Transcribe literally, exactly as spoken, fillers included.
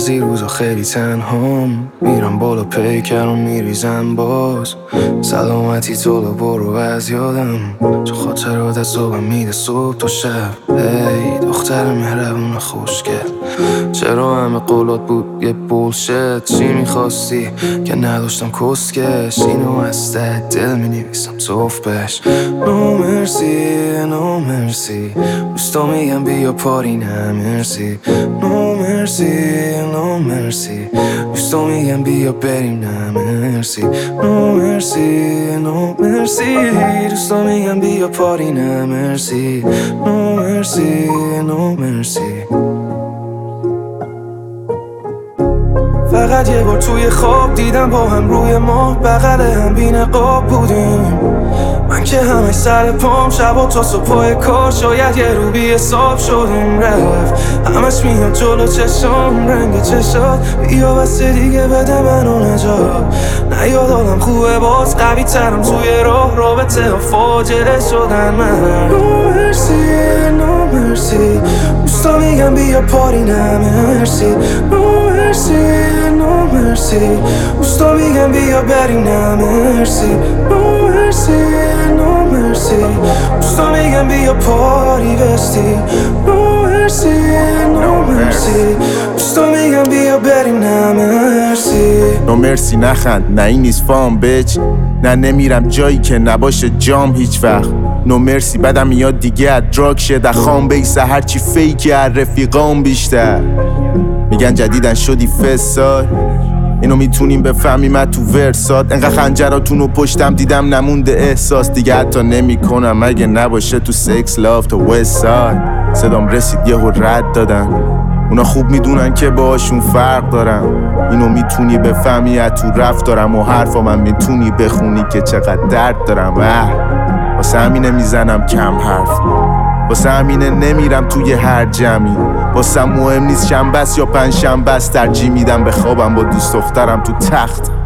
بعضی روزا خیلی تنهام، میرم بالا پیکرم میریزم باز. سلامتی تو برو از یادم، چه خاطرات صبحم میده صبح تا شب. هی دختر مهربون خوشگل، چرا همه قولات بود یه بولشت؟ چی میخواستی که نداشتم کسکش؟ اینو از ته دل مینویسم توف بش. نو مرسی نو مرسی، دوستا میگم بیا پاری نه مرسی. نو مرسی نو مرسی، دوستا میگم بیا بریم نه مرسی. نو مرسی نو مرسی، دوستا میگم بیا پاری نه مرسی. نو مرسی نو مرسی. فقط یه بار توی خواب دیدم با هم روی ما، بغل هم بی نقاب بودیم. من که همه سر پام شب و تا صبح کار، شاید یه رو بی حساب شدیم. رفت همش میاد جلو چشم، رنگ چشات بیا بس دیگه بده منو نجات. نه یاد آدم خوبه باز قوی ترم توی راه، رابطه ها فاجعه شدن. من نو مرسی نو مرسی، دوستا میگم بیا پاری نه مرسی. نو مرسی نو مرسی، دوستا میگم بیا بریم نه مرسی. نو مرسی نو مرسی، دوستا میگم بیا پاری بستی. نو مرسی نو مرسی، دوستا میگم بیا بریم نه مرسی. نو مرسی نخند، نه این نیست فام بچ، نه نمیرم جایی که نباشه جام هیچ وقت. نو مرسی بدم میاد دیگه از دراگ شه، در خام بیسه هرچی فیکه از رفیقام بیشتر. میگن جدیدن شدی فساد، اینو میتونیم بفهمیم من تو ورسات. انقدر خنجراتونو پشتم دیدم نمونده احساس، دیگه حتی نمی کنم اگه نباشه تو سکس لاف تا وست ساید. صدام رسید یهو رد دادن، اونا خوب میدونن که باهاشون فرق دارم. اینو میتونی بفهمی از تو رفتارم و حرفا من میتونی بخونی که چقدر درد دارم. اه واسه همینه میزنم کم حرف، واسه همینه نمیرم توی هر جمعی. واسه مهم نیست شنبه است یا پنج شنبه است، ترجیح میدم به خوابم با دوست دخترم تو تخت.